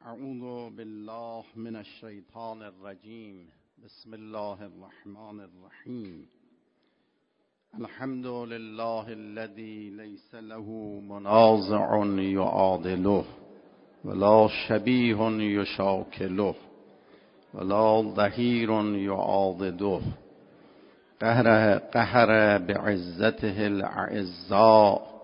اعوذ بالله من الشیطان الرجیم. بسم الله الرحمن الرحیم. الحمد لله الذي ليس له منازع يعادله ولا شبيه يشاكله ولا ظهير يعاضده. قهر بعزته الأعزاء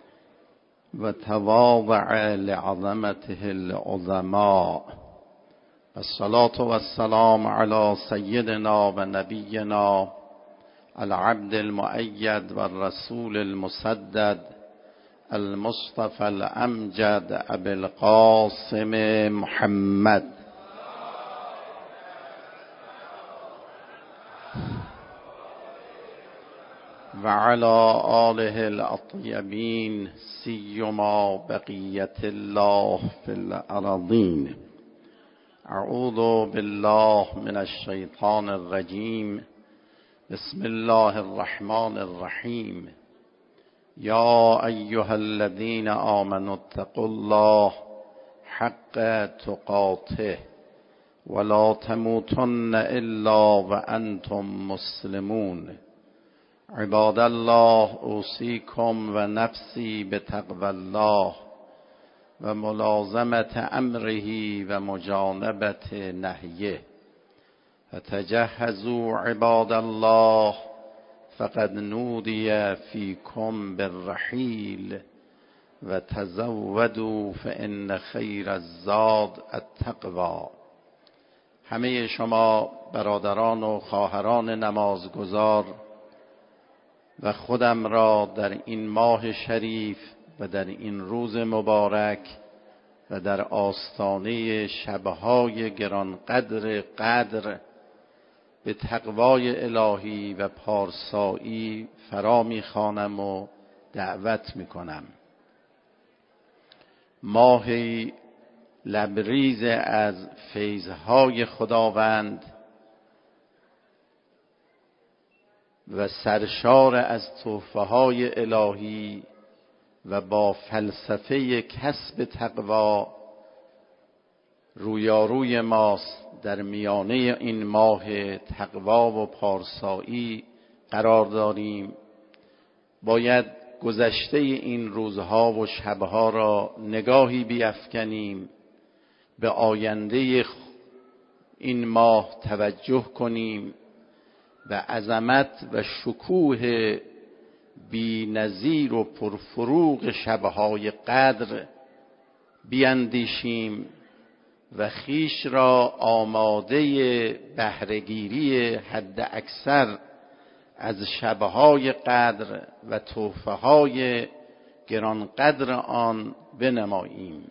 وتواضع لعظمته العظماء. الصلاة والسلام على سيدنا ونبينا العبد المؤيد والرسول المسدد المصطفى الأمجد أبي القاسم محمد وعلى آله الأطيبين سيما بقية الله في الأرضين. أعوذ بالله من الشيطان الرجيم. بسم الله الرحمن الرحيم. يا أيها الذين آمنوا اتقوا الله حق تقاته ولا تموتن إلا وأنتم مسلمون. عباد الله، اوصيكم ونفسي بتقوى الله وملازمة أمره ومجانبة نهيه. فتجهزوا عباد الله فقد نودي فيكم بالرحيل وتزودوا فإن خير الزاد التقوى. همه شما برادران و خواهران نمازگزار و خودم را در این ماه شریف و در این روز مبارک و در آستانه شبهای گرانقدر قدر به تقوای الهی و پارسایی فرا می‌خوانم و دعوت می‌کنم. ماهی لبریز از فیضهای خداوند و سرشار از تحفه‌های الهی و با فلسفه کسب تقوا رویاروی ماست. در میانه این ماه تقوا و پارسایی قرار داریم. باید گذشته این روزها و شبها را نگاهی بیفکنیم، به آینده این ماه توجه کنیم، به عظمت و شکوه بی نظیر و پرفروغ شبهای قدر بیندیشیم و خیش را آماده بهره‌گیری حد اکثر از شبهای قدر و تحفه‌های گرانقدر آن بنماییم.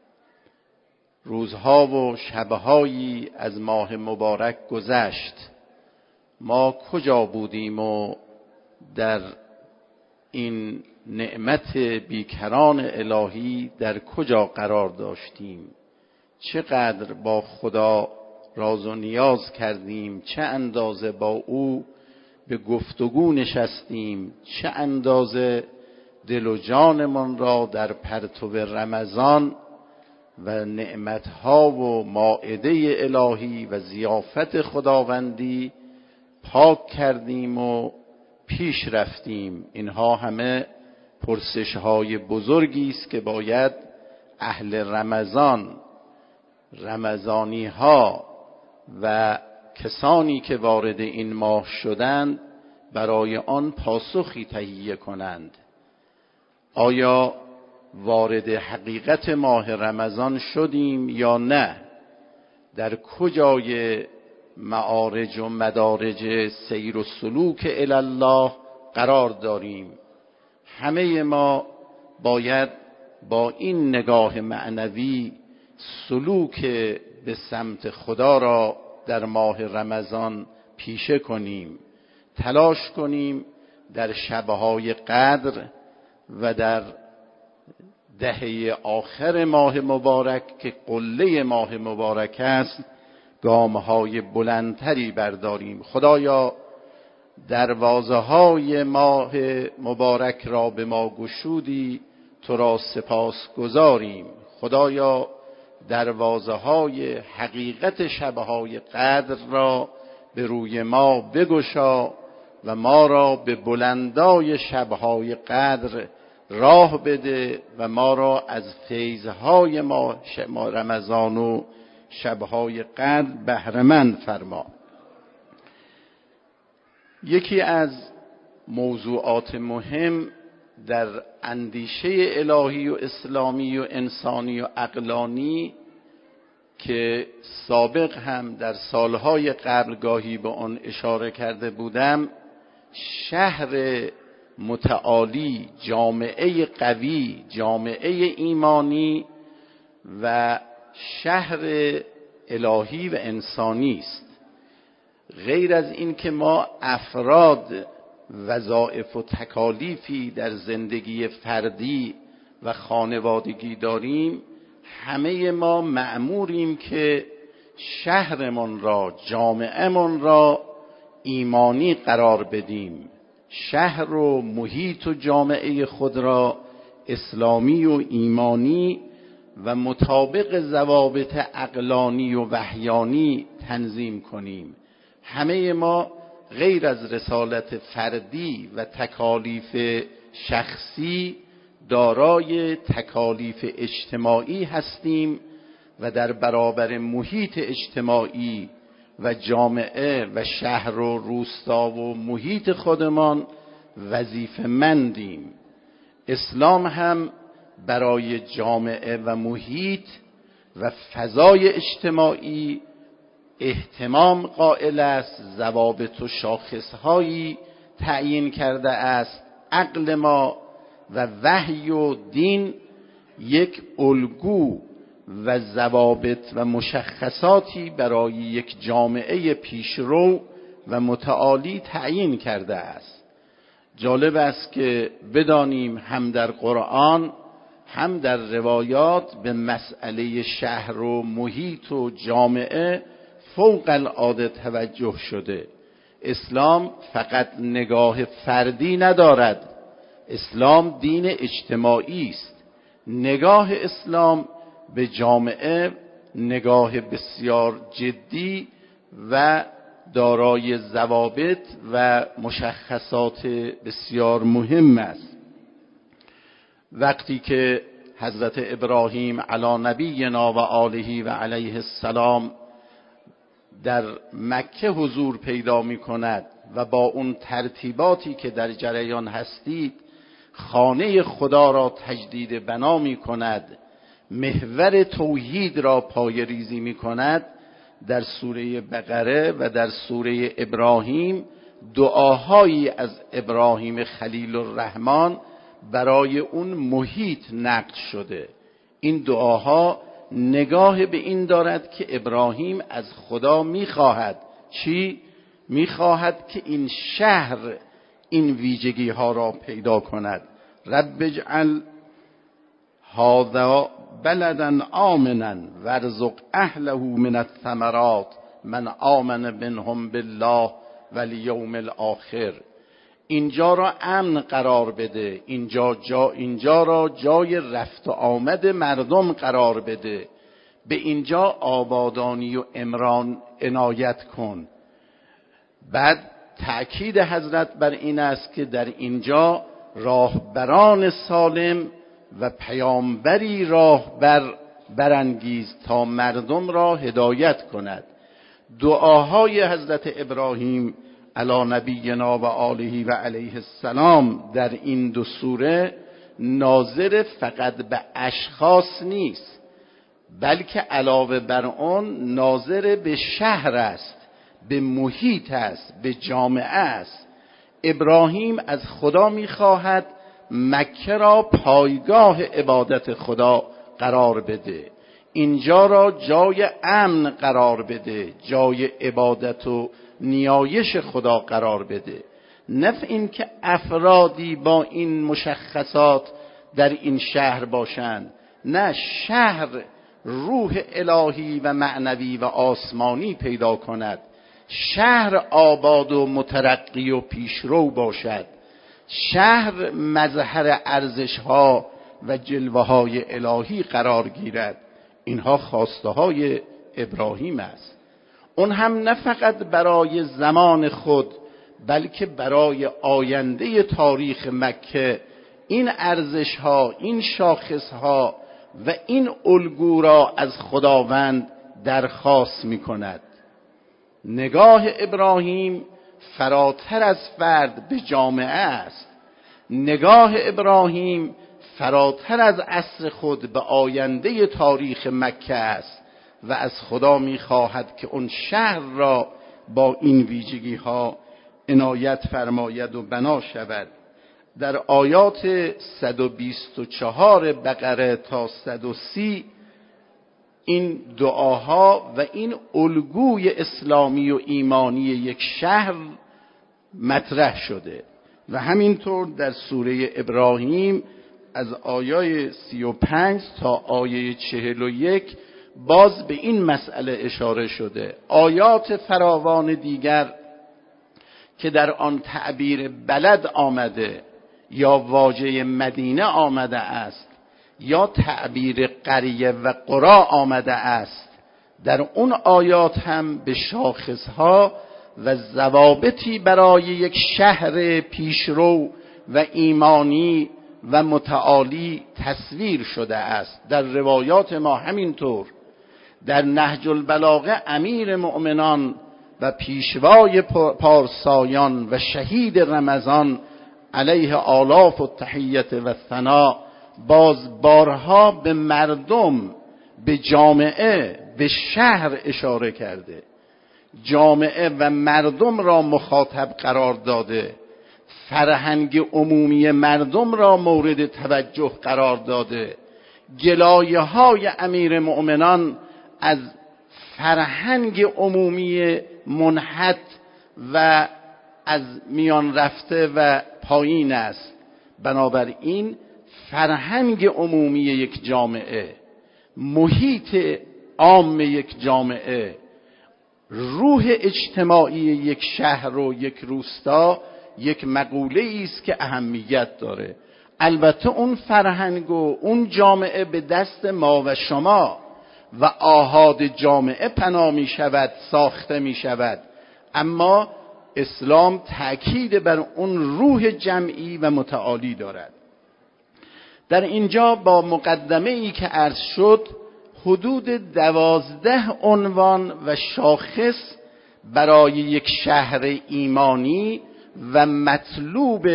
روزها و شبهایی از ماه مبارک گذشت. ما کجا بودیم و در این نعمت بیکران الهی در کجا قرار داشتیم؟ چقدر با خدا راز و نیاز کردیم، چه اندازه با او به گفتگو نشستیم، چه اندازه دل و جانمان را در پرتو رمضان و نعمتها و مائده الهی و ضیافت خداوندی پاک کردیم و پیش رفتیم. اینها همه پرسش‌های بزرگی است که باید اهل رمضان، رمضانی‌ها و کسانی که وارد این ماه شدند برای آن پاسخی تهیه کنند. آیا وارد حقیقت ماه رمضان شدیم یا نه؟ در کجای معارج و مدارج سیر و سلوک الی الله قرار داریم؟ همه ما باید با این نگاه معنوی سلوک به سمت خدا را در ماه رمضان پیشه کنیم، تلاش کنیم در شبهای قدر و در دهه آخر ماه مبارک که قله ماه مبارک است گام‌های بلندتری برداریم. خدایا دروازه‌های ماه مبارک را به ما گشودی، تو را سپاس گزاریم. خدایا دروازه های حقیقت شبهای قدر را به روی ما بگشا و ما را به بلندای شبهای قدر راه بده و ما را از فیضهای ما رمضان و شبهای قدر بهره‌مند فرما. یکی از موضوعات مهم در اندیشه الهی و اسلامی و انسانی و عقلانی که سابق هم در سالهای قبل گاهی به آن اشاره کرده بودم، شهر متعالی، جامعه قوی، جامعه ایمانی و شهر الهی و انسانی است. غیر از این که ما افراد وظایف و تکالیفی در زندگی فردی و خانوادگی داریم، همه ما مأموریم که شهرمان را، جامعه‌مان را ایمانی قرار بدیم، شهر و محیط و جامعه خود را اسلامی و ایمانی و مطابق ضوابط عقلانی و وحیانی تنظیم کنیم. همه ما غیر از رسالت فردی و تکالیف شخصی دارای تکالیف اجتماعی هستیم و در برابر محیط اجتماعی و جامعه و شهر و روستا و محیط خودمان وظیفه‌مندیم. اسلام هم برای جامعه و محیط و فضای اجتماعی اهتمام قائل است، ضوابط و شاخصهایی تعیین کرده است. عقل ما و وحی و دین یک الگو و ضوابط و مشخصاتی برای یک جامعه پیشرو و متعالی تعیین کرده است. جالب است که بدانیم هم در قرآن هم در روایات به مسئله شهر و محیط و جامعه فوق العاده توجه شده. اسلام فقط نگاه فردی ندارد، اسلام دین اجتماعی است. نگاه اسلام به جامعه نگاه بسیار جدی و دارای ضوابط و مشخصات بسیار مهم است. وقتی که حضرت ابراهیم علی نبینا و آله و علیه السلام در مکه حضور پیدا می کند و با اون ترتیباتی که در جریان هستید خانه خدا را تجدید بنا می کند، محور توحید را پای ریزی می کند، در سوره بقره و در سوره ابراهیم دعاهایی از ابراهیم خلیل الرحمن برای اون محیط نقل شده. این دعاها نگاه به این دارد که ابراهیم از خدا میخواهد چی؟ میخواهد که این شهر این ویژگی ها را پیدا کند. رب اجعل هذا بلدا آمنا وارزق اهله من الثمرات من آمن منهم بالله والیوم الاخر. اینجا را امن قرار بده، اینجا را جای رفت و آمد مردم قرار بده، به اینجا آبادانی و عمران عنایت کن. بعد تأکید حضرت بر این است که در اینجا راهبران سالم و پیامبری راهبر برانگیز تا مردم را هدایت کند. دعاهای حضرت ابراهیم علی نبینا و آله و علیه السلام در این دو سوره ناظر فقط به اشخاص نیست، بلکه علاوه بر آن ناظر به شهر است، به محیط است، به جامعه است. ابراهیم از خدا می‌خواهد مکه را پایگاه عبادت خدا قرار بده، اینجا را جای امن قرار بده، جای عبادت و نیایش خدا قرار بده. نه این که افرادی با این مشخصات در این شهر باشند، نه، شهر روح الهی و معنوی و آسمانی پیدا کند، شهر آباد و مترقی و پیشرو باشد، شهر مظهر ارزش‌ها و جلوه‌های الهی قرار گیرد. اینها خواسته های ابراهیم است. اون هم نه فقط برای زمان خود بلکه برای آینده تاریخ مکه این ارزش ها، این شاخص ها و این الگو را از خداوند درخواست می کند. نگاه ابراهیم فراتر از فرد به جامعه است. نگاه ابراهیم فراتر از عصر خود به آینده تاریخ مکه است و از خدا می خواهد که اون شهر را با این ویژگی ها عنایت فرماید و بنا شود. در آیات 124 بقره تا 130 این دعاها و این الگوی اسلامی و ایمانی یک شهر مطرح شده و همینطور در سوره ابراهیم از آیه 35 تا آیه 41 باز به این مسئله اشاره شده. آیات فراوان دیگر که در آن تعبیر بلد آمده یا واژه مدینه آمده است یا تعبیر قریه و قرا آمده است، در اون آیات هم به شاخصها و ضوابطی برای یک شهر پیشرو و ایمانی و متعالی تصویر شده است. در روایات ما همینطور. در نهج البلاغه امیر مؤمنان و پیشوای پارسایان و شهید رمضان علیه آلاف التحیت و ثنا باز بارها به مردم، به جامعه، به شهر اشاره کرده. جامعه و مردم را مخاطب قرار داده، فرهنگ عمومی مردم را مورد توجه قرار داده. گلایه های امیر مؤمنان از فرهنگ عمومی منحط و از میان رفته و پایین است. بنابراین فرهنگ عمومی یک جامعه، محیط عام یک جامعه، روح اجتماعی یک شهر و یک روستا یک مقوله است که اهمیت داره. البته اون فرهنگ و اون جامعه به دست ما و شما و آحاد جامعه پناه می شود، ساخته می شود، اما اسلام تأکید بر اون روح جمعی و متعالی دارد. در اینجا با مقدمه ای که عرض شد حدود 12 عنوان و شاخص برای یک شهر ایمانی و مطلوب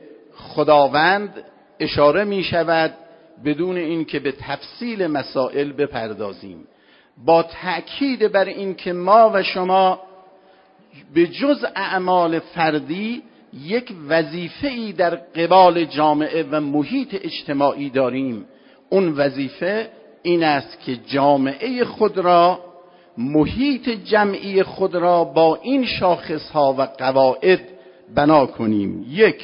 خداوند اشاره می شود بدون اینکه به تفصیل مسائل بپردازیم، با تأکید بر این که ما و شما به جز اعمال فردی یک وظیفه‌ای در قبال جامعه و محیط اجتماعی داریم. اون وظیفه این است که جامعه خود را، محیط جمعی خود را با این شاخصها و قواعد بنا کنیم. 1.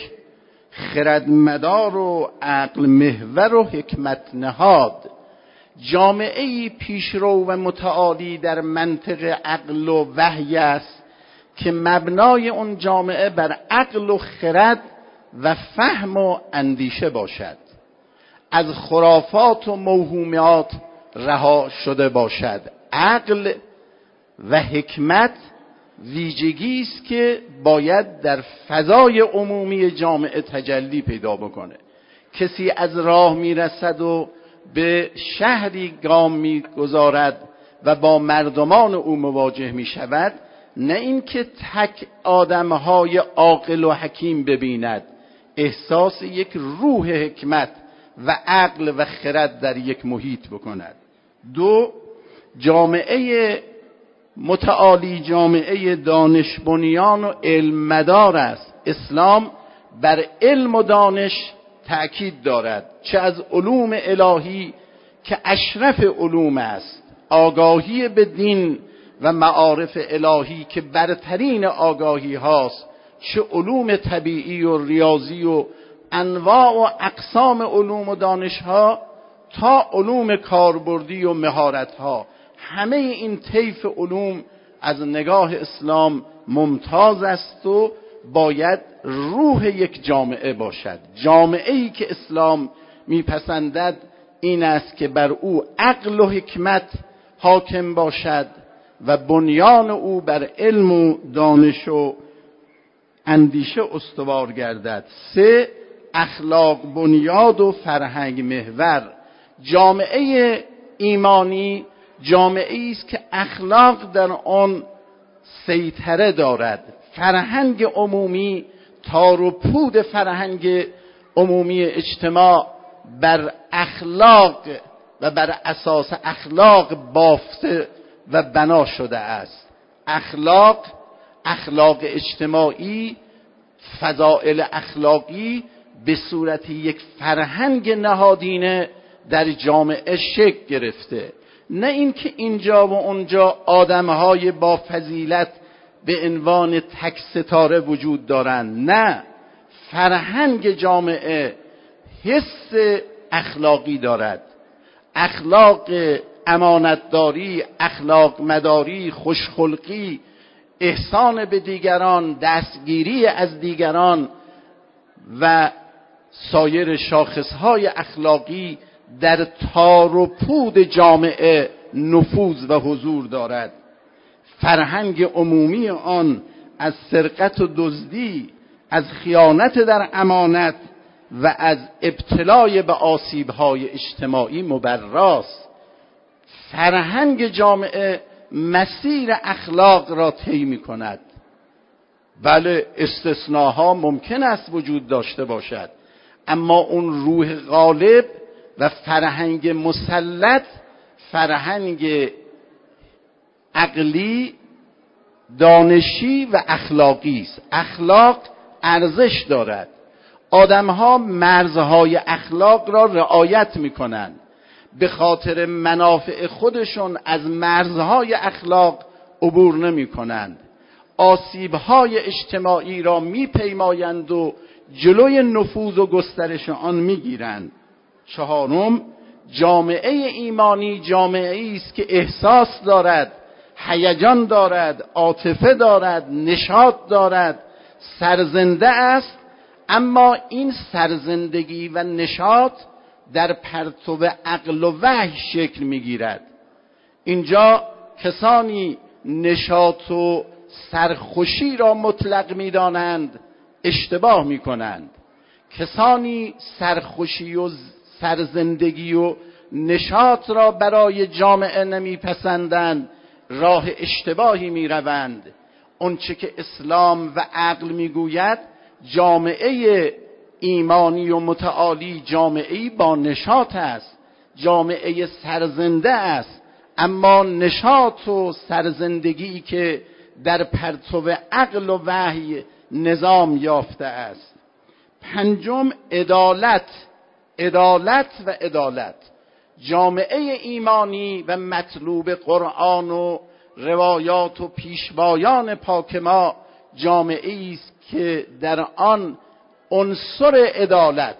خردمدار و عقل محور و حکمت نهاد. جامعه پیشرو و متعالی در منطق عقل و وحی است که مبنای اون جامعه بر عقل و خرد و فهم و اندیشه باشد، از خرافات و موهومات رها شده باشد. عقل و حکمت ویژگی است که باید در فضای عمومی جامعه تجلی پیدا بکنه. کسی از راه میرسد و به شهری گام میگذارد و با مردمان او مواجه میشود، نه اینکه تک آدمهای عاقل و حکیم ببیند، احساس یک روح حکمت و عقل و خرد در یک محیط بکند. 2. جامعه متعالی جامعه دانش بنیان و علم مدار است. اسلام بر علم و دانش تأکید دارد، چه از علوم الهی که اشرف علوم است، آگاهی به دین و معارف الهی که برترین آگاهی هاست، چه علوم طبیعی و ریاضی و انواع و اقسام علوم و دانش ها تا علوم کاربردی و مهارت ها. همه این طیف علوم از نگاه اسلام ممتاز است و باید روح یک جامعه باشد. جامعه‌ای که اسلام میپسندد این است که بر او عقل و حکمت حاکم باشد و بنیان او بر علم و دانش و اندیشه استوار گردد. 3. اخلاق بنیاد و فرهنگ محور. جامعه ایمانی جامعه است که اخلاق در آن سیطره دارد. فرهنگ عمومی، تار و پود فرهنگ عمومی اجتماع بر اخلاق و بر اساس اخلاق بافته و بنا شده است. اخلاق اجتماعی، فضائل اخلاقی به صورت یک فرهنگ نهادینه در جامعه شکل گرفته، نه اینکه اینجا و اونجا آدمهای با فضیلت به عنوان تک ستاره وجود دارند. نه، فرهنگ جامعه حس اخلاقی دارد، اخلاق امانتداری، اخلاق مداری، خوشخلقی، احسان به دیگران، دستگیری از دیگران و سایر شاخصهای اخلاقی در تار و پود جامعه نفوذ و حضور دارد. فرهنگ عمومی آن از سرقت و دزدی، از خیانت در امانت و از ابتلای به آسیب‌های اجتماعی مبراست. فرهنگ جامعه مسیر اخلاق را طی می‌کند. بله، استثناها ممکن است وجود داشته باشد، اما اون روح غالب و فرهنگ مسلط فرهنگ عقلی، دانشی و اخلاقی است. اخلاق ارزش دارد. آدم‌ها مرزهای اخلاق را رعایت می‌کنند. به خاطر منافع خودشون از مرزهای اخلاق عبور نمی‌کنند. آسیب‌های اجتماعی را می‌پیمایند و جلوی نفوذ و گسترش آن می‌گیرند. 4. جامعه ایمانی جامعه است که احساس دارد، هیجان دارد، عاطفه دارد، نشاط دارد، سرزنده است، اما این سرزندگی و نشاط در پرتو عقل و وحی شکل می‌گیرد. اینجا کسانی نشاط و سرخوشی را مطلق می‌دانند، اشتباه می‌کنند. کسانی سرخوشی و سرزندگی و نشاط را برای جامعه نمیپسندند، راه اشتباهی میروند. اونچه که اسلام و عقل میگوید، جامعه ایمانی و متعالی جامعه‌ای با نشاط است، جامعه سرزنده است، اما نشاط و سرزندگی که در پرتو عقل و وحی نظام یافته است. 5. عدالت و عدالت. جامعه ایمانی و مطلوب قرآن و روایات و پیشوایان پاک ما جامعه است که در آن عنصر عدالت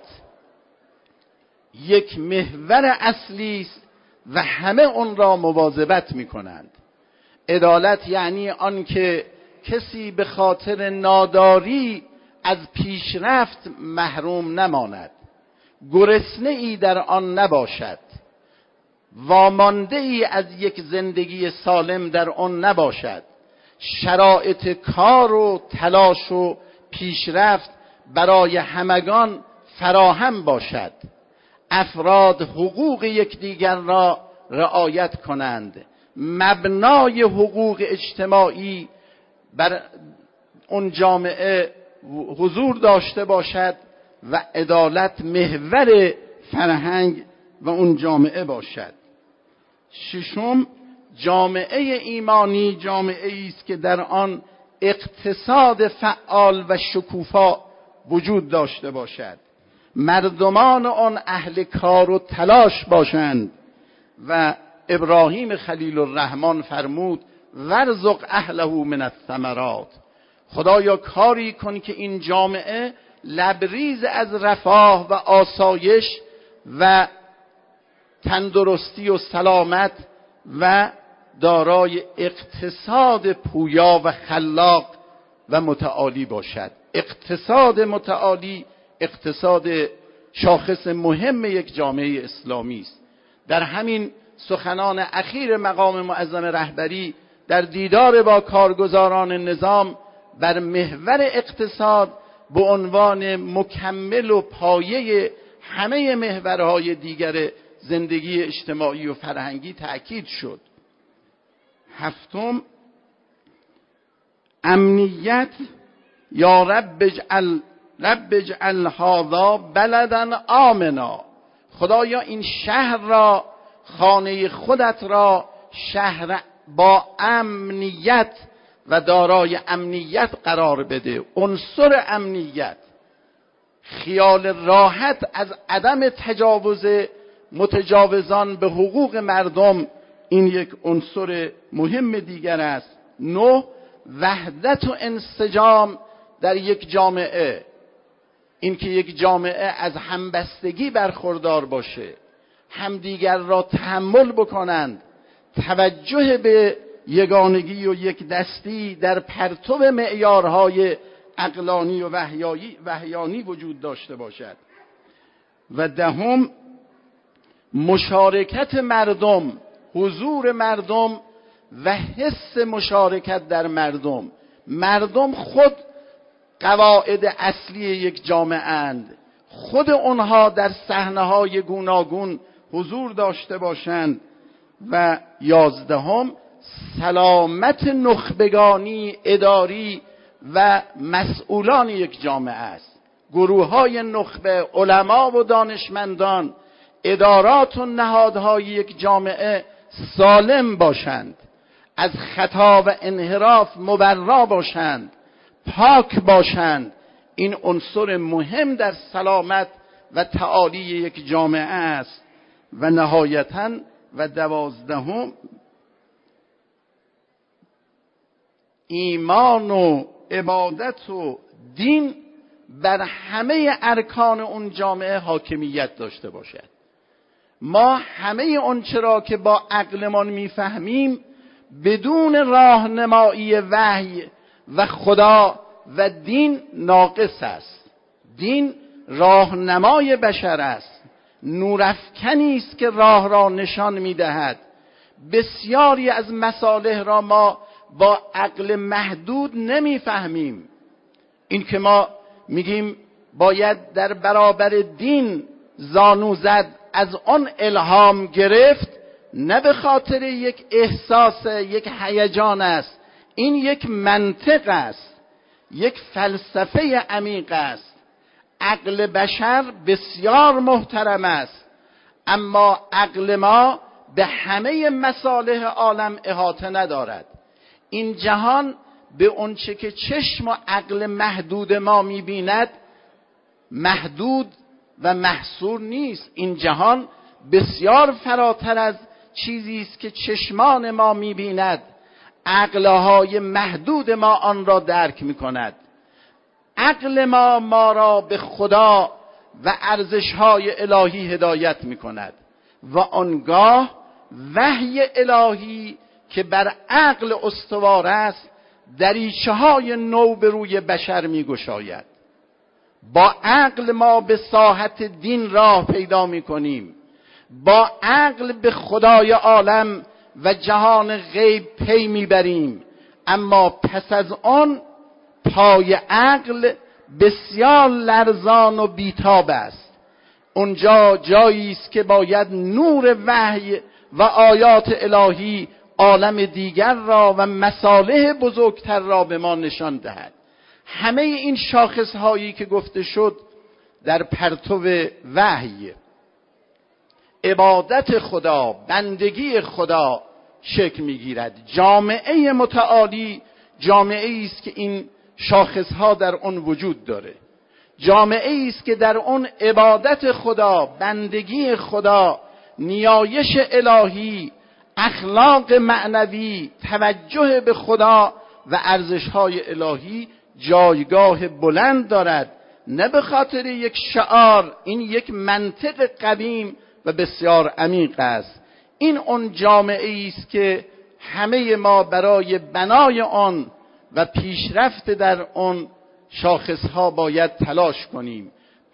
یک محور اصلی است و همه اون را مواظبت می‌کنند. عدالت یعنی آن که کسی به خاطر ناداری از پیشرفت محروم نماند، گرسنه ای در آن نباشد، وامانده ای از یک زندگی سالم در آن نباشد، شرایط کار و تلاش و پیشرفت برای همگان فراهم باشد، افراد حقوق یکدیگر را رعایت کنند، مبنای حقوق اجتماعی بر اون جامعه حضور داشته باشد و عدالت محور فرهنگ و اون جامعه باشد. 6. جامعه ایمانی جامعه است که در آن اقتصاد فعال و شکوفا وجود داشته باشد، مردمان آن اهل کار و تلاش باشند و ابراهیم خلیل الرحمن فرمود ورزق اهله من الثمرات. خدایا کاری کن که این جامعه لبریز از رفاه و آسایش و تندرستی و سلامت و دارای اقتصاد پویا و خلاق و متعالی باشد. اقتصاد متعالی اقتصاد شاخص مهم یک جامعه اسلامی است. در همین سخنان اخیر مقام معظم رهبری در دیدار با کارگزاران نظام بر محور اقتصاد به عنوان مکمل و پایه همه محورهای دیگر زندگی اجتماعی و فرهنگی تأکید شد. هفتم، امنیت. یا رب اجعل هذا بلدا آمنا. خدایا این شهر را، خانه خودت را، شهر با امنیت و دارای امنیت قرار بده. عنصر امنیت، خیال راحت از عدم تجاوز متجاوزان به حقوق مردم، این یک عنصر مهم دیگر است. 9، وحدت و انسجام در یک جامعه، اینکه یک جامعه از همبستگی برخوردار باشه، همدیگر را تحمل بکنند، توجه به یگانگی و یک دستی در پرتو معیارهای عقلانی و وحیانی وجود داشته باشد. و 10، مشارکت مردم، حضور مردم و حس مشارکت در مردم. مردم خود قواعد اصلی یک جامعه اند، خود آنها در صحنه‌های گوناگون حضور داشته باشند. و 11، سلامت نخبگانی، اداری و مسئولان یک جامعه است. گروه‌های نخبه، علما و دانشمندان، ادارات و نهادهای یک جامعه سالم باشند، از خطا و انحراف مبرا باشند، پاک باشند. این عنصر مهم در سلامت و تعالی یک جامعه است. و نهایتاً و 12، ایمان و عبادت و دین بر همه ارکان اون جامعه حاکمیت داشته باشد. ما همه آنچه را که با عقلمان میفهمیم بدون راهنمایی وحی و خدا و دین ناقص است. دین راهنمای بشر است، نورافکنی است که راه را نشان میدهد. بسیاری از مصالح را ما با عقل محدود نمیفهمیم. این که ما میگیم باید در برابر دین زانو زد، از آن الهام گرفت، نه به خاطر یک احساس، یک هیجان است. این یک منطق است، یک فلسفه عمیق است. عقل بشر بسیار محترم است، اما عقل ما به همه مصالح عالم احاطه ندارد. این جهان به اونچه که چشم و عقل محدود ما میبیند محدود و محصور نیست. این جهان بسیار فراتر از چیزی است که چشمان ما میبیند. عقلهای محدود ما آن را درک میکند. عقل ما را به خدا و ارزشهای الهی هدایت میکند و آنگاه وحی الهی که بر عقل استوار است دریچه های نو به روی بشر میگشاید. با عقل ما به ساحت دین راه پیدا میکنیم، با عقل به خدای عالم و جهان غیب پی میبریم. اما پس از آن پای عقل بسیار لرزان و بیتاب است. اونجا جایی است که باید نور وحی و آیات الهی عالم دیگر را و مصالح بزرگتر را به ما نشان دهد. همه این شاخص هایی که گفته شد در پرتو وحی، عبادت خدا، بندگی خدا شکل میگیرد. جامعه متعالی جامعه است که این شاخص ها در اون وجود داره. جامعه است که در اون عبادت خدا، بندگی خدا، نیایش الهی، اخلاق معنوی، توجه به خدا و ارزش‌های الهی جایگاه بلند دارد. نه به خاطر یک شعار، این یک منطق قدیم و بسیار عمیق است. این اون جامعه است که همه ما برای بنای آن و پیشرفت در آن شاخصها باید تلاش کنیم.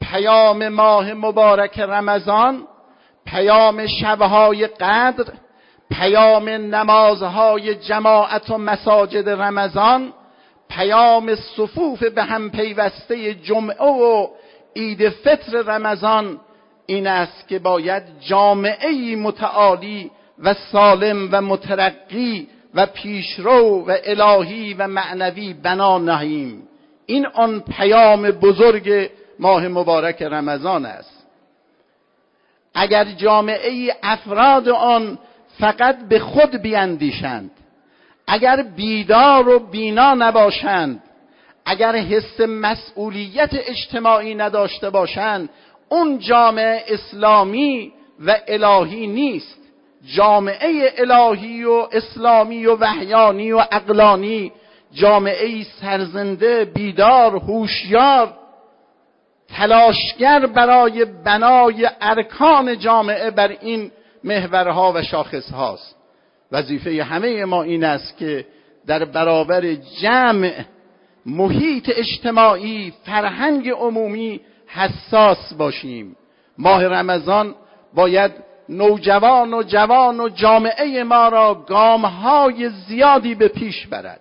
پیام ماه مبارک رمضان، پیام شبهای قدر، پیام نمازهای جماعت و مساجد رمضان، پیام صفوف به هم پیوسته جمعه و عید فطر رمضان این است که باید جامعه‌ای متعالی و سالم و مترقی و پیشرو و الهی و معنوی بنا نهیم. این آن پیام بزرگ ماه مبارک رمضان است. اگر جامعه افراد آن فقط به خود بیندیشند، اگر بیدار و بینا نباشند، اگر حس مسئولیت اجتماعی نداشته باشند، اون جامعه اسلامی و الهی نیست. جامعه الهی و اسلامی و وحیانی و عقلانی جامعه سرزنده، بیدار، هوشیار، تلاشگر برای بنای ارکان جامعه بر این محورها و شاخصهاست. وظیفه همه ما این است که در برابر جمع محیط اجتماعی، فرهنگ عمومی حساس باشیم. ماه رمضان باید نوجوان و جوان و جامعه ما را گامهای زیادی به پیش برد.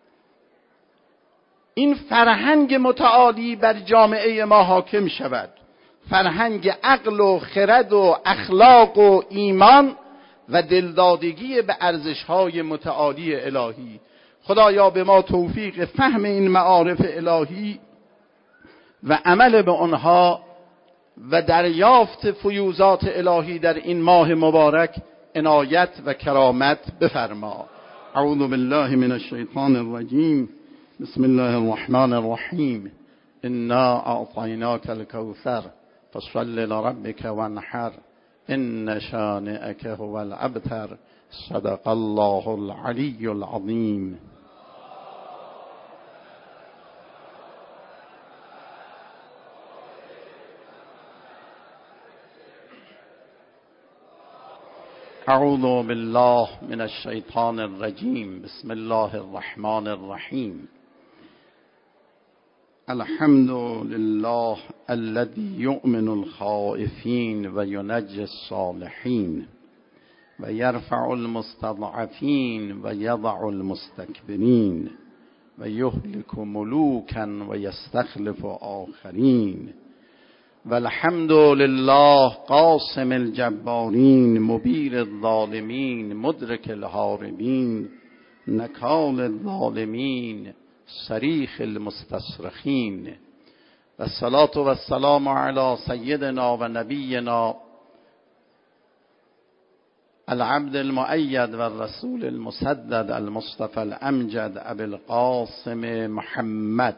این فرهنگ متعالی بر جامعه ما حاکم شود، فرهنگ عقل و خرد و اخلاق و ایمان و دلدادگی به ارزش‌های متعالی الهی. خدایا به ما توفیق فهم این معارف الهی و عمل به آنها و دریافت فیوزات الهی در این ماه مبارک عنایت و کرامت بفرما. اعوذ بالله من الشیطان الرجیم. بسم الله الرحمن الرحیم. انا اعطیناک الکوثر فصل لربک وانحر ان شانئک هو الابتر. صدق الله العلی العظیم. اعوذ بالله من الشیطان الرجیم. بسم الله الرحمن الرحیم. الحمد لله الذي يؤمن الخائفين وينجي الصالحين ويرفع المستضعفين ويضع المستكبرين ويهلك ملوكا ويستخلف آخرين. والحمد لله قاسم الجبارين مبير الظالمين مدرك الهاربين نكال الظالمين صريخ المستصرخين. والصلاة والسلام على سيدنا ونبينا العبد المؤيد والرسول المسدد المصطفى الأمجد أبي القاسم محمد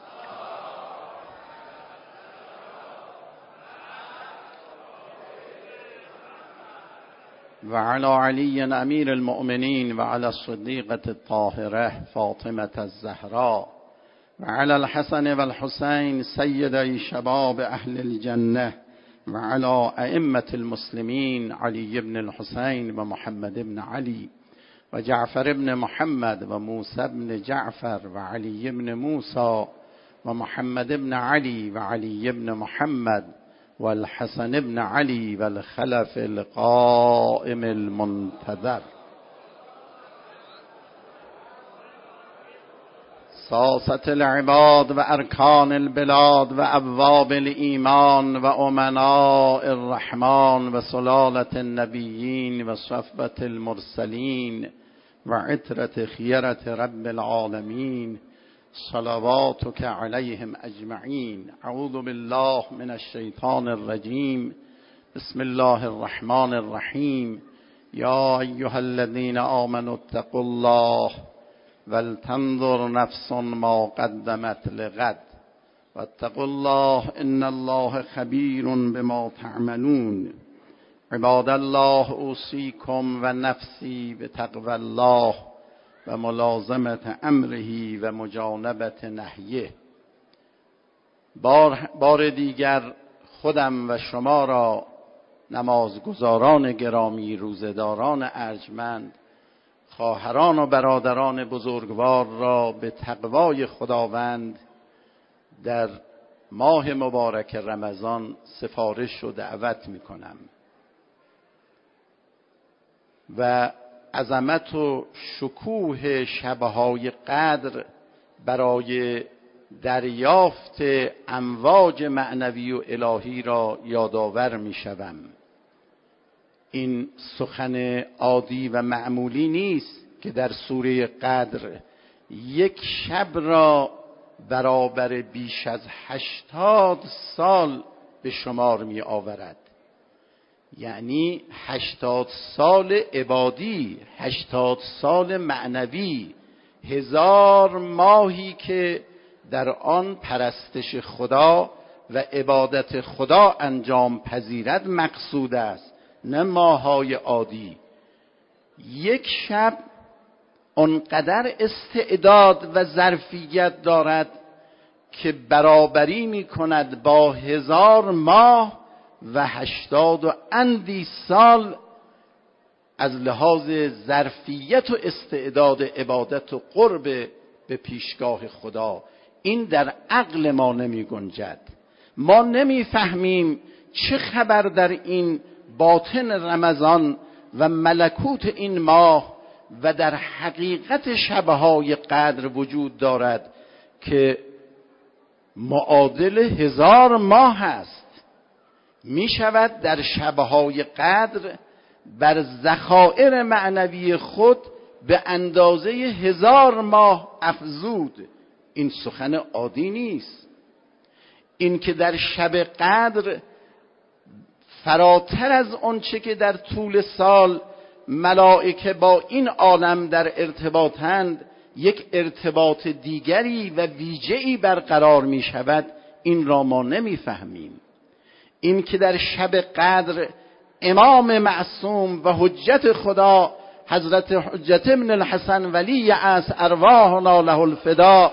وعلى علي أمير المؤمنين وعلى الصديقة الطاهرة فاطمة الزهراء وعلى الحسن والحسين سيدي شباب أهل الجنة وعلى أئمة المسلمين علي بن الحسين ومحمد بن علي وجعفر بن محمد وموسى بن جعفر وعلي بن موسى ومحمد بن علي وعلي بن محمد والحسن بن علي والخلف القائم المنتظر. ساسة العباد وأركان البلاد وأبواب الإيمان وأمناء الرحمن وسلالة النبيين وصفوة المرسلين وعترة خيرة رب العالمين صلواتك عليهم أجمعين. أعوذ بالله من الشيطان الرجيم. بسم الله الرحمن الرحيم. يا أيها الذين آمنوا اتقوا الله ولتنظر نفس ما قدمت لغد واتقوا الله إن الله خبير بما تعملون. عباد الله أوصيكم ونفسي بتقوى الله و ملازمت امره و مجانبت نهیه. بار دیگر خودم و شما را نمازگزاران گرامی، روزداران ارجمند، خواهران و برادران بزرگوار را به تقوای خداوند در ماه مبارک رمضان سفارش و دعوت میکنم و عظمت و شکوه شبهای قدر برای دریافت امواج معنوی و الهی را یادآور میشوم. این سخن عادی و معمولی نیست که در سوره قدر یک شب را برابر بیش از 80 سال به شمار می آورد. یعنی 80 سال عبادی، 80 سال معنوی، 1000 ماهی که در آن پرستش خدا و عبادت خدا انجام پذیرد مقصود است، نه ماهای عادی. یک شب آنقدر استعداد و ظرفیت دارد که برابری می کند با 1000 ماه و 80 و اندی سال از لحاظ ظرفیت و استعداد عبادت و قرب به پیشگاه خدا. این در عقل ما نمی گنجد. ما نمی فهمیم چه خبر در این باطن رمضان و ملکوت این ماه و در حقیقت شبهای قدر وجود دارد که معادل 1000 ماه است. می شود در شبهای قدر بر ذخایر معنوی خود به اندازه 1000 ماه افزود. این سخن عادی نیست. این که در شب قدر فراتر از آنچه که در طول سال ملائکه با این عالم در ارتباطند، یک ارتباط دیگری و ویژه‌ای برقرار می شود، این را ما نمی فهمیم. این که در شب قدر امام معصوم و حجت خدا حضرت حجت ابن الحسن ولی از ارواحنا له الفدا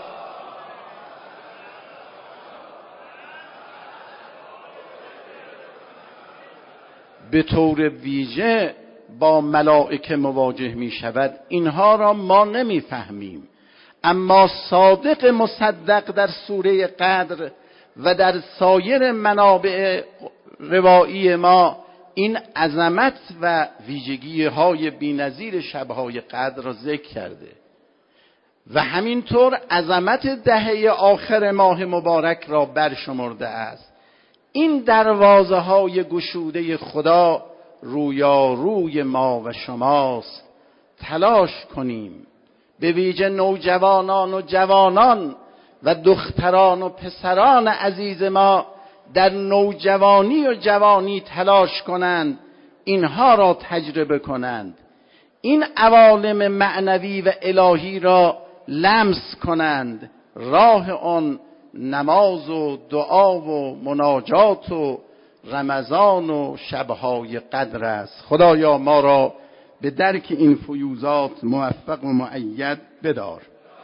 به طور ویژه با ملائکه مواجه می شود، اینها را ما نمی فهمیم. اما صادق مصدق در سوره قدر و در سایر منابع روایی ما این عظمت و ویژگی های بی‌نظیر شبهای قدر را ذکر کرده و همینطور عظمت دهه آخر ماه مبارک را برشمرده است. این دروازه های گشوده خدا رویاروی ما و شماست. تلاش کنیم، به ویژه نوجوانان و جوانان و دختران و پسران عزیز ما در نوجوانی و جوانی تلاش کنند، اینها را تجربه کنند، این عوالم معنوی و الهی را لمس کنند. راه آن نماز و دعا و مناجات و رمضان و شبهای قدر است. خدایا ما را به درک این فیوزات موفق و مؤید بدار.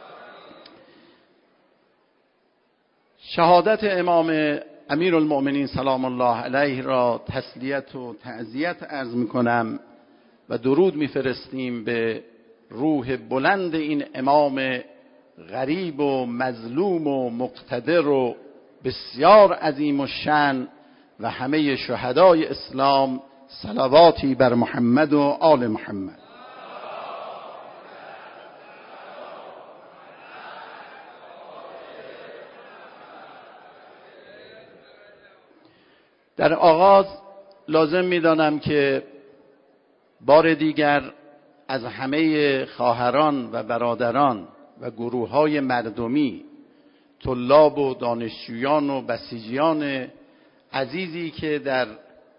شهادت امام امیرالمؤمنین سلام الله علیه را تسلیت و تعزیت عرض می‌کنم و درود می‌فرستیم به روح بلند این امام غریب و مظلوم و مقتدر و بسیار عظیم الشأن و همه شهدای اسلام. صلواتی بر محمد و آل محمد. در آغاز لازم می‌دانم که بار دیگر از همه خواهران و برادران و گروه‌های مردمی، طلاب و دانشجویان و بسیجیان عزیزی که در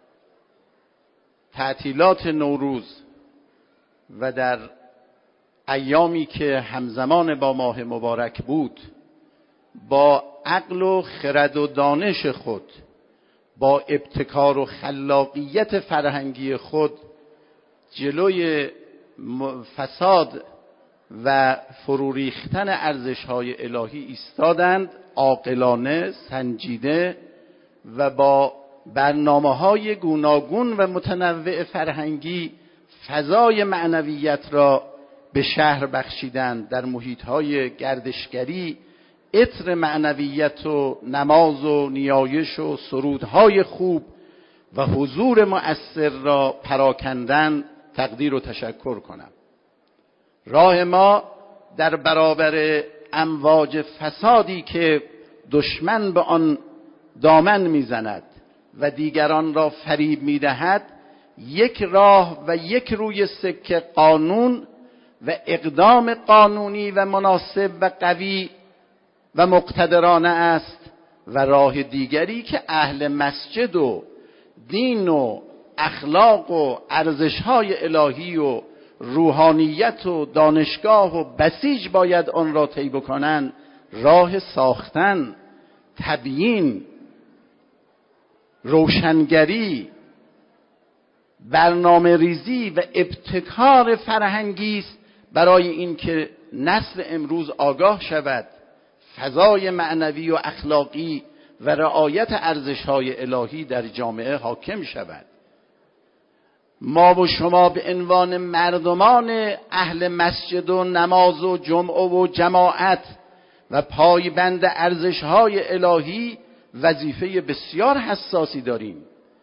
تعطیلات نوروز و در ایامی که همزمان با ماه مبارک بود، با عقل و خرد و دانش خود، با ابتکار و خلاقیت فرهنگی خود جلوی فساد و فرو ریختن ارزش‌های الهی ایستادند، عاقلانه، سنجیده و با برنامه‌های گوناگون و متنوع فرهنگی فضای معنویت را به شهر بخشیدند. در محیط‌های گردشگری عطر معنویت و نماز و نیایش و سرودهای خوب و حضور مؤثر را پراکندن تقدیر و تشکر کنم. راه ما در برابر امواج فسادی که دشمن به آن دامن میزند و دیگران را فریب میدهد، یک راه و یک روی سکه قانون و اقدام قانونی و مناسب و قوی و مقتدرانه است، و راه دیگری که اهل مسجد و دین و اخلاق و ارزش‌های الهی و روحانیت و دانشگاه و بسیج باید آن را طی بکنند، راه ساختن، تبیین، روشنگری، برنامه ریزی و ابتکار فرهنگی است برای اینکه نسل امروز آگاه شود، فضای معنوی و اخلاقی و رعایت ارزش‌های الهی در جامعه حاکم شود. ما و شما به عنوان مردمان اهل مسجد و نماز و جمعه و جماعت و پایبند ارزش‌های الهی وظیفه بسیار حساسی داریم.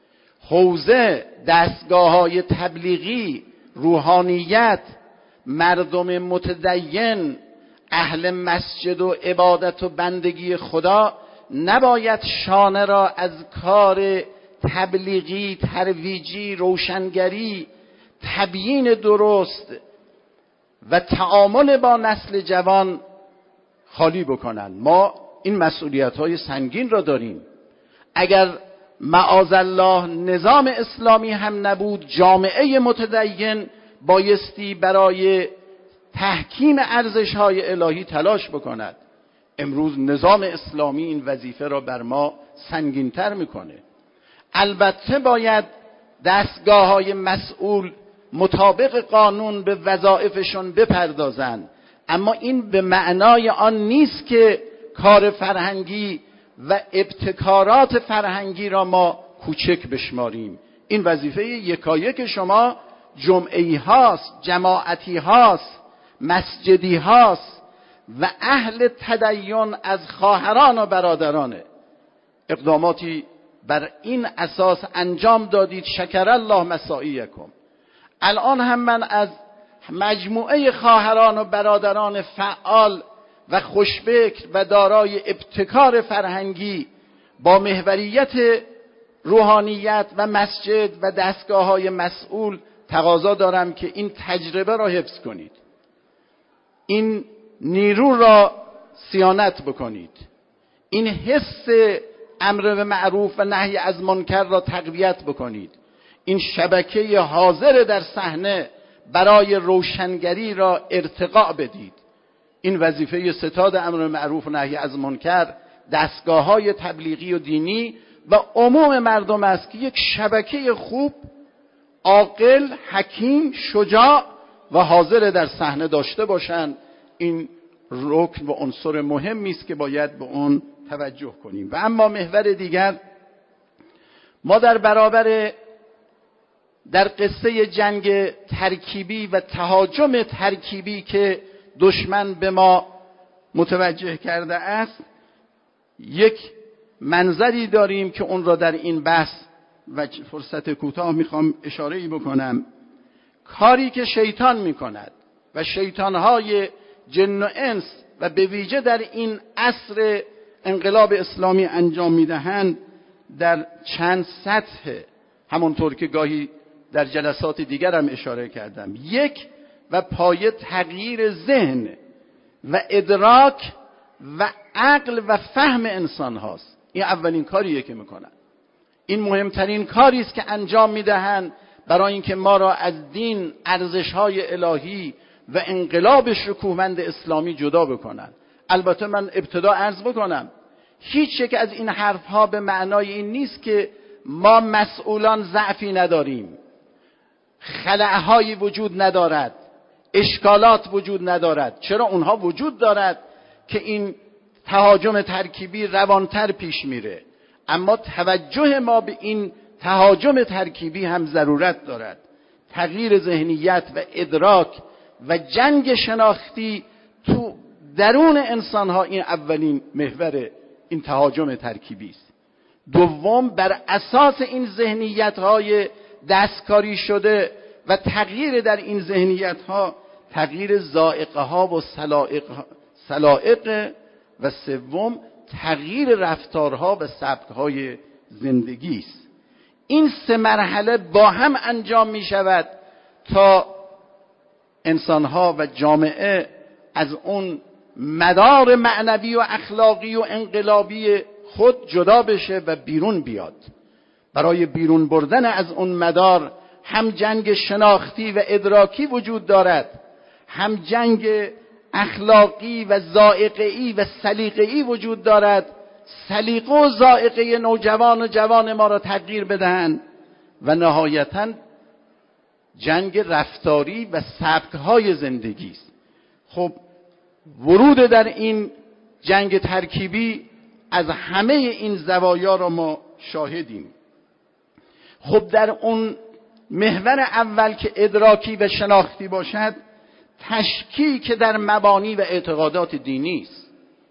حوزه دستگاه‌های تبلیغی، روحانیت، مردم متدین، اهل مسجد و عبادت و بندگی خدا نباید شانه را از کار تبلیغی، ترویجی، روشنگری، تبیین درست و تعامل با نسل جوان خالی بکنند. ما این مسئولیت‌های سنگین را داریم. اگر معاذالله نظام اسلامی هم نبود، جامعه متدین بایستی برای تحکیم ارزش‌های الهی تلاش بکند. امروز نظام اسلامی این وظیفه را بر ما سنگین‌تر میکنه. البته باید دستگاه‌های مسئول مطابق قانون به وظایفشون بپردازند، اما این به معنای آن نیست که کار فرهنگی و ابتکارات فرهنگی را ما کوچک بشماریم. این وظیفه یکایک شما جمعی هاست، جماعتی هاست، مسجدی هاست و اهل تدین از خواهران و برادرانه. اقداماتی بر این اساس انجام دادید، شکر الله مساعیکم. الان هم من از مجموعه خواهران و برادران فعال و خوشبکر و دارای ابتکار فرهنگی با محوریت روحانیت و مسجد و دستگاه‌های مسئول تقاضا دارم که این تجربه را حفظ کنید، این نیرو را صیانت بکنید، این حس امر به معروف و نهی از منکر را تقویت بکنید، این شبکه حاضر در صحنه برای روشنگری را ارتقا بدید. این وظیفه ستاد امر به معروف و نهی از منکر، دستگاه‌های تبلیغی و دینی و عموم مردم است که یک شبکه خوب، عاقل، حکیم، شجاع و حاضر در صحنه داشته باشند. این رکن و عنصر مهمی است که باید به اون توجه کنیم. و اما محور دیگر، ما در برابر در قصه جنگ ترکیبی و تهاجم ترکیبی که دشمن به ما متوجه کرده است، یک منظری داریم که اون را در این بحث و فرصت کوتاه میخوام اشاره‌ای بکنم. کاری که شیطان میکند و شیطانهای جن و انس و به ویژه در این عصر انقلاب اسلامی انجام میدهند در چند سطح، همونطور که گاهی در جلسات دیگر هم اشاره کردم. یک و پایه تغییر ذهن و ادراک و عقل و فهم انسان هاست. این اولین کاریه که میکنن. این مهمترین کاری است که انجام میدهند برای اینکه ما را از دین، ارزش‌های الهی و انقلاب شکوهمند اسلامی جدا بکنن. البته من ابتدا عرض بکنم هیچ یک از این حرفها به معنای این نیست که ما مسئولان ضعفی نداریم، خلأهایی وجود ندارد، اشکالات وجود ندارد. چرا اونها وجود دارد که این تهاجم ترکیبی روانتر پیش میره، اما توجه ما به این تهاجم ترکیبی هم ضرورت دارد. تغییر ذهنیت و ادراک و جنگ شناختی تو درون انسان ها این اولین محور این تهاجم ترکیبی است. دوم، بر اساس این ذهنیت های دستکاری شده و تغییر در این ذهنیت ها، تغییر ذائقه ها و سلائق، و سوم تغییر رفتارها و سبکهای زندگی است. این سه مرحله با هم انجام می شود تا انسانها و جامعه از اون مدار معنوی و اخلاقی و انقلابی خود جدا بشه و بیرون بیاد. برای بیرون بردن از اون مدار هم جنگ شناختی و ادراکی وجود دارد، هم جنگ اخلاقی و ذائقه‌ای و سلیقه‌ای وجود دارد. سلیقه و ذائقه نوجوان و جوان ما را تغییر بدهند و نهایتاً جنگ رفتاری و سبک‌های زندگی است. خب ورود در این جنگ ترکیبی از همه این زوایا را ما شاهدیم. خب در اون محور اول که ادراکی و شناختی باشد، تشکیک در مبانی و اعتقادات دینی است.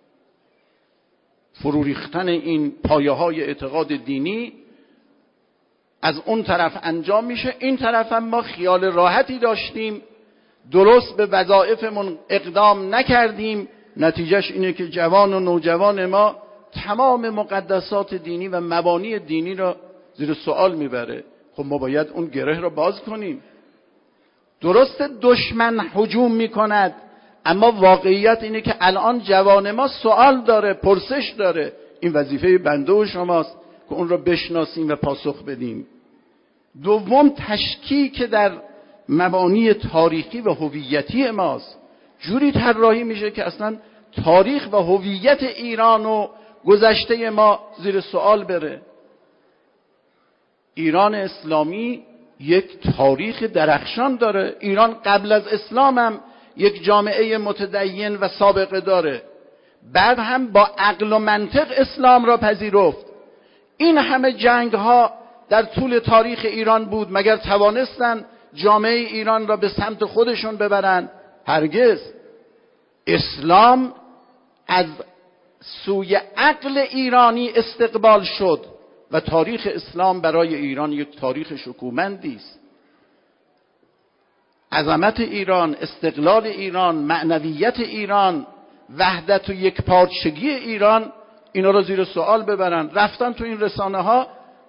فرو ریختن این پایه‌های اعتقاد دینی از اون طرف انجام میشه. این طرف هم ما خیال راحتی داشتیم، درست به وظایفمون اقدام نکردیم، نتیجهش اینه که جوان و نوجوان ما تمام مقدسات دینی و مبانی دینی را زیر سوال میبره. خب ما باید اون گره را باز کنیم. درست دشمن هجوم میکند، اما واقعیت اینه که الان جوان ما سوال داره، پرسش داره. این وظیفه بنده و شماست که اون را بشناسیم و پاسخ بدیم. دوم، تشکیک در مبانی تاریخی و هویتی ماست. جوری طراحی میشه که اصلا تاریخ و هویت ایران و گذشته ما زیر سوال بره. ایران اسلامی یک تاریخ درخشان داره. ایران قبل از اسلام هم یک جامعه متدین و سابقه داره. بعد هم با عقل و منطق اسلام را پذیرفت. این همه جنگ ها در طول تاریخ ایران بود، مگر توانستن جامعه ایران را به سمت خودشون ببرن؟ هرگز. اسلام از سوی عقل ایرانی استقبال شد و تاریخ اسلام برای ایران یک تاریخ شکوهمندی است. عظمت ایران، استقلال ایران، معنویت ایران، وحدت و یکپارچگی ایران، اینا رو زیر سوال ببرن. رفتن تو این رسانه ها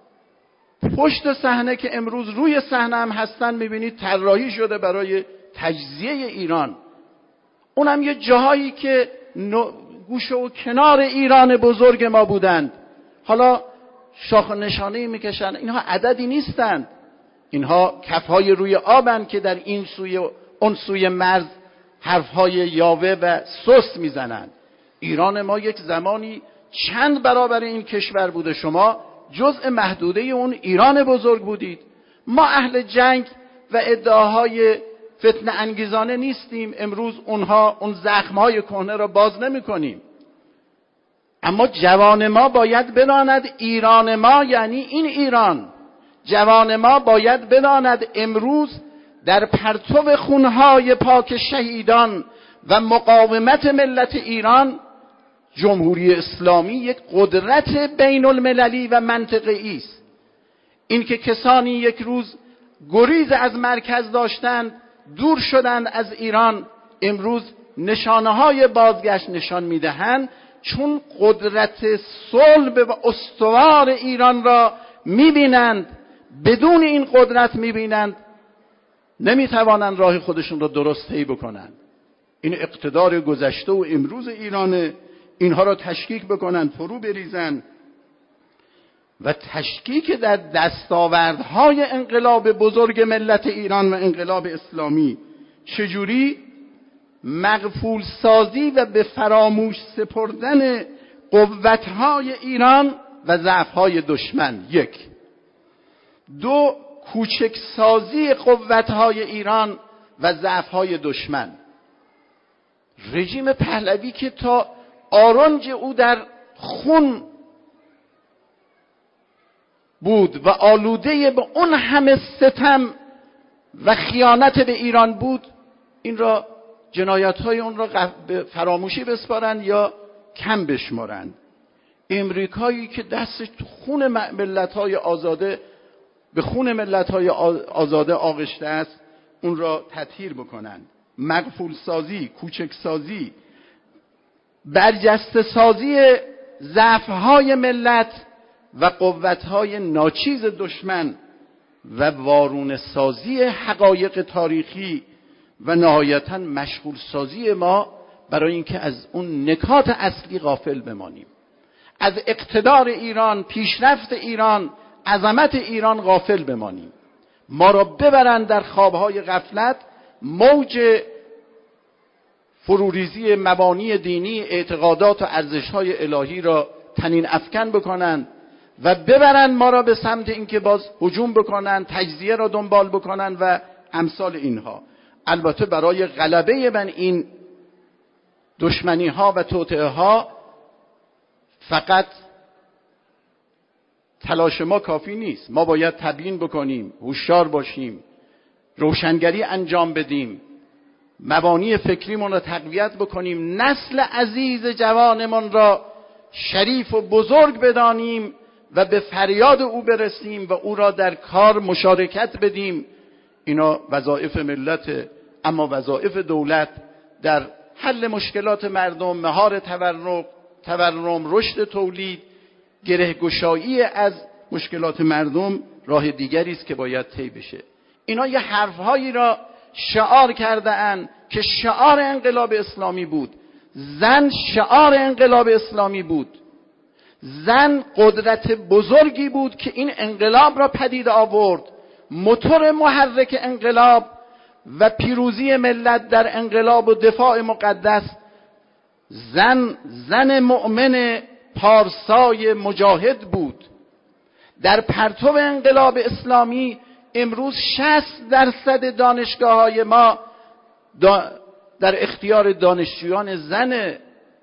پشت صحنه که امروز روی صحنه هم هستن، میبینید طراحی شده برای تجزیه ایران. اونم یه جاهایی که گوشه و کنار ایران بزرگ ما بودند، حالا شاخ و نشانه میکشن. اینها عددی نیستند، اینها کفهای روی آبند که در این سوی اون سوی مرز حرفهای یاوه و سست میزنند. ایران ما یک زمانی چند برابر این کشور بوده. شما جزء محدوده اون ایران بزرگ بودید. ما اهل جنگ و ادعاهای فتنه انگیزانه نیستیم. امروز اون زخمهای کهنه را باز نمی کنیم. اما جوان ما باید بداند ایران ما یعنی این ایران. جوان ما باید بداند امروز در پرتو خونهای پاک شهیدان و مقاومت ملت ایران، جمهوری اسلامی یک قدرت بین المللی و منطقه‌ای است. این که کسانی یک روز گریز از مرکز داشتند، دور شدند از ایران، امروز نشانه‌های بازگشت نشان می‌دهند، چون قدرت صلب و استوار ایران را می‌بینند. بدون این قدرت می‌بینند نمی‌توانند راه خودشون را درست طی بکنند. این اقتدار گذشته و امروز ایران، اینها را تشکیک بکنند، فرو بریزند و تشکیک در دستاوردهای انقلاب بزرگ ملت ایران و انقلاب اسلامی. چجوری؟ مغفول سازی و به فراموش سپردن قوتهای ایران و ضعفهای دشمن. یک. دو، کوچک سازی قوتهای ایران و ضعفهای دشمن. رژیم پهلوی که تا آرنج او در خون بود و آلوده به اون همه ستم و خیانت به ایران بود، این را جنایت‌های اون را به فراموشی بسپارند یا کم بشمارند. امریکایی که دستش تو خون ملت‌های آزاده به خون ملت‌های آزاده آغشته است اون را تطهیر بکنند. مغفول سازی، کوچک سازی، برجسته سازی ضعف‌های ملت و قوت‌های ناچیز دشمن و وارونه سازی حقایق تاریخی و نهایتاً مشغول سازی ما برای اینکه از اون نکات اصلی غافل بمانیم، از اقتدار ایران، پیشرفت ایران، عظمت ایران غافل بمانیم، ما را ببرند در خوابهای غفلت، موج فروریزی مبانی دینی، اعتقادات و ارزش‌های الهی را تنین افکن بکنند و ببرند ما را به سمت اینکه باز هجوم بکنند، تجزیه را دنبال بکنند و امثال اینها. البته برای غلبه من این دشمنی ها و توطئه ها فقط تلاش ما کافی نیست. ما باید تبیین بکنیم، هوشیار باشیم، روشنگری انجام بدیم، مبانی فکریمون را تقویت بکنیم، نسل عزیز جوانمون را شریف و بزرگ بدانیم و به فریاد او برسیم و او را در کار مشارکت بدیم. اینا وظایف ملت. اما وظایف دولت در حل مشکلات مردم، مهار تورم، رشد تولید، گره‌گشایی از مشکلات مردم راه دیگری است که باید طی بشه. اینا یه حرفهایی را شعار کرده اند که شعار انقلاب اسلامی بود. زن شعار انقلاب اسلامی بود. زن قدرت بزرگی بود که این انقلاب را پدید آورد، موتور محرک انقلاب و پیروزی ملت در انقلاب و دفاع مقدس. زن مؤمن پارسای مجاهد بود. در پرتو انقلاب اسلامی امروز 60% دانشگاه‌های ما در اختیار دانشجویان زنه.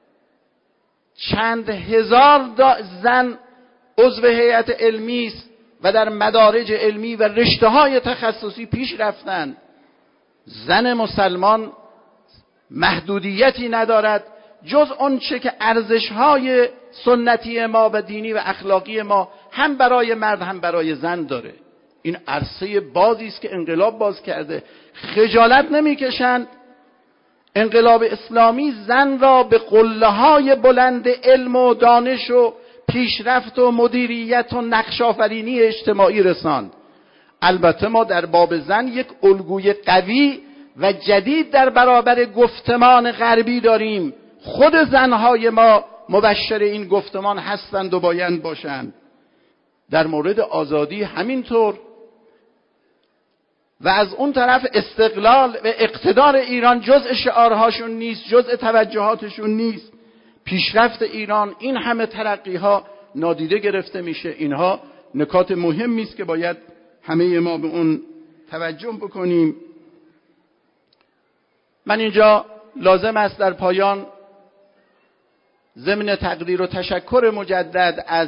چند هزار زن عضو هیئت علمی است و در مدارج علمی و رشته‌های تخصصی پیش رفتند. زن مسلمان محدودیتی ندارد جز آنچه که ارزش‌های سنتی ما و دینی و اخلاقی ما هم برای مرد هم برای زن داره. این عرصه بازی است که انقلاب باز کرده. خجالت نمی‌کشند. انقلاب اسلامی زن را به قله‌های بلند علم و دانش و پیشرفت و مدیریت و نقش‌آفرینی اجتماعی رساند. البته ما در باب زن یک الگوی قوی و جدید در برابر گفتمان غربی داریم. خود زنهای ما مبشر این گفتمان هستند و باید باشند. در مورد آزادی همینطور. و از اون طرف استقلال و اقتدار ایران جزء شعارهاشون نیست، جزء توجهاتشون نیست. پیشرفت ایران، این همه ترقی‌ها نادیده گرفته میشه. اینها نکات مهمی است که باید همه ما به اون توجه بکنیم. من اینجا لازم است در پایان ضمن تقدیر و تشکر مجدد از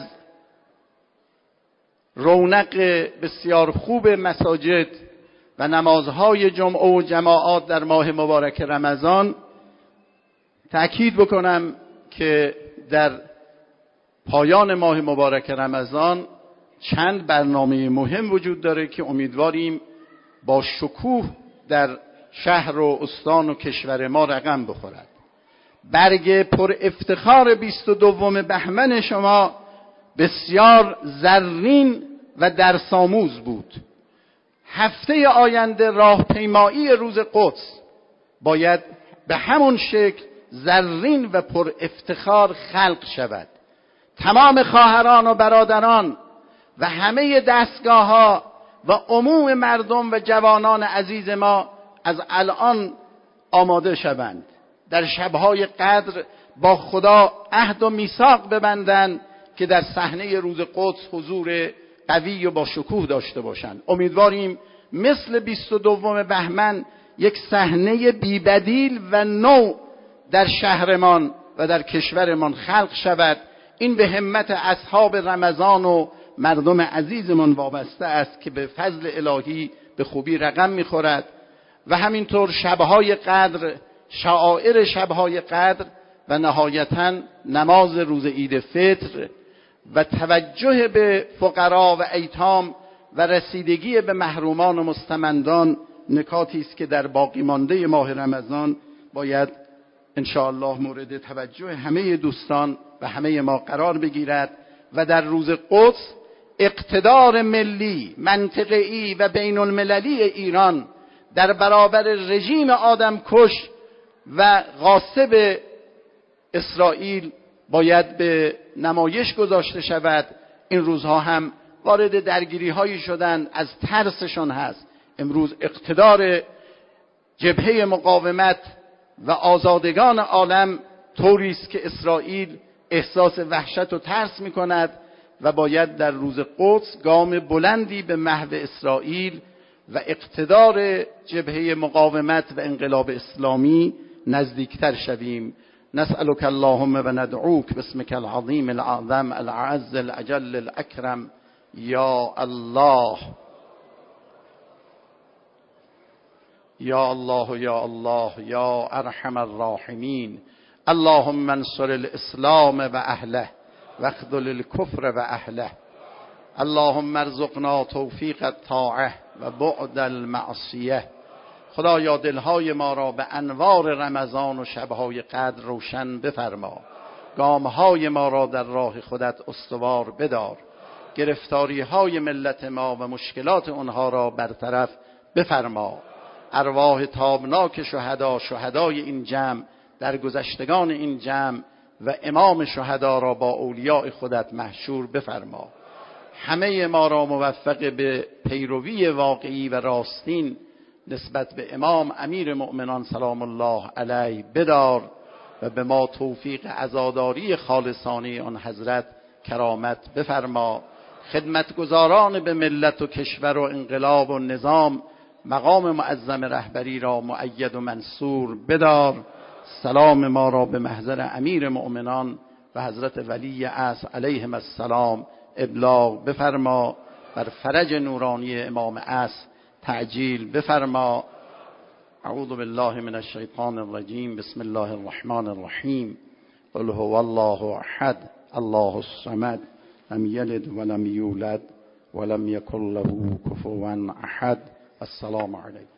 رونق بسیار خوب مساجد و نمازهای جمعه و جماعات در ماه مبارک رمضان تأکید بکنم که در پایان ماه مبارک رمضان چند برنامه مهم وجود داره که امیدواریم با شکوه در شهر و استان و کشور ما رقم بخورد. برگ پر افتخار 22 بهمن شما بسیار زرین و درس‌آموز بود. هفته آینده راهپیمایی روز قدس باید به همون شکل زرین و پر افتخار خلق شود. تمام خواهران و برادران و همه دستگاه‌ها و عموم مردم و جوانان عزیز ما از الان آماده شوند. در شب‌های قدر با خدا عهد و میثاق ببندند که در صحنه روز قدس حضور قوی و با شکوه داشته باشند. امیدواریم مثل 22 بهمن یک صحنه بی‌بدیل و نو در شهرمان و در کشورمان خلق شود. این به همت اصحاب رمضان و مردم عزیزمان وابسته است که به فضل الهی به خوبی رقم می‌خورد. و همینطور شب‌های قدر شعائر شبهای قدر و نهایتاً نماز روز عید فطر و توجه به فقرا و ایتام و رسیدگی به محرومان و مستمندان نکاتی است که در باقی مانده ماه رمضان باید ان شاء الله مورد توجه همه دوستان و همه ما قرار بگیرد. و در روز قدس اقتدار ملی، منطقه‌ای و بین المللی ایران در برابر رژیم آدمکش و غاصب اسرائیل باید به نمایش گذاشته شود. این روزها هم وارد درگیری هایی شدن، از ترسشان هست. امروز اقتدار جبهه مقاومت و آزادگان عالم طوری است که اسرائیل احساس وحشت و ترس می کند و باید در روز قدس گام بلندی به محو اسرائیل و اقتدار جبهه مقاومت و انقلاب اسلامی نزدیکتر شویم. نسألك اللهم و ندعوك باسمك العظیم الاعظم العز الاجل الاکرم یا الله یا الله یا الله یا ارحم الراحمین. اللهم انصر الاسلام و اهله واخذل الكفر و اهله. اللهم ارزقنا توفیق الطاعه و بعد المعصیه. خدایا دلهای ما را به انوار رمضان و شبهای قدر روشن بفرما. گامهای ما را در راه خودت استوار بدار. گرفتاری های ملت ما و مشکلات آنها را برطرف بفرما. ارواح تابناک شهدا، شهدای این جمع، درگذشتگان این جمع و امام شهدا را با اولیاء خودت محشور بفرما. همه ما را موفق به پیروی واقعی و راستین نسبت به امام امیر مؤمنان سلام الله علیه بدار و به ما توفیق عزاداری خالصانه آن حضرت کرامت بفرما. خدمتگزاران به ملت و کشور و انقلاب و نظام مقام معظم رهبری را مؤید و منصور بدار. سلام ما را به محضر امیر مؤمنان و حضرت ولی عصر علیهم السلام ابلاغ بفرما. بر فرج نورانی امام عصر تعجیل بفرما. اعوذ بالله من الشیطان الرجیم. بسم الله الرحمن الرحیم. قل هو الله احد الله الصمد لم یلد ولم یولد ولم یکن له کفوا احد. السلام علیکم.